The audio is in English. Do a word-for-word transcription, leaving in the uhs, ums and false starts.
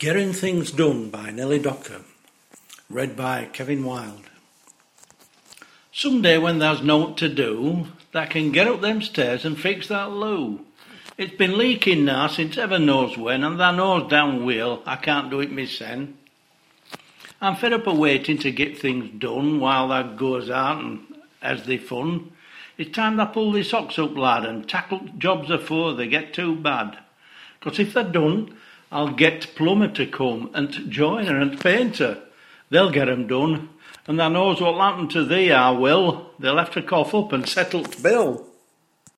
Getting Things Done by Nellie Docker. Read by Kevin Wild. Someday when there's nought to do, thou can get up them stairs and fix that loo. It's been leaking now since ever knows when, and thou knows down wheel I can't do it mysen. I'm fed up of waiting to get things done while thou goes out and has thee fun. It's time thou pull thee socks up, lad, and tackle jobs afore they get too bad. 'Cause if they're done, I'll get plumber to come, and joiner and painter. They'll get 'em done, and thou knows what'll happen to thee, I will. They'll have to cough up and settle t' bill.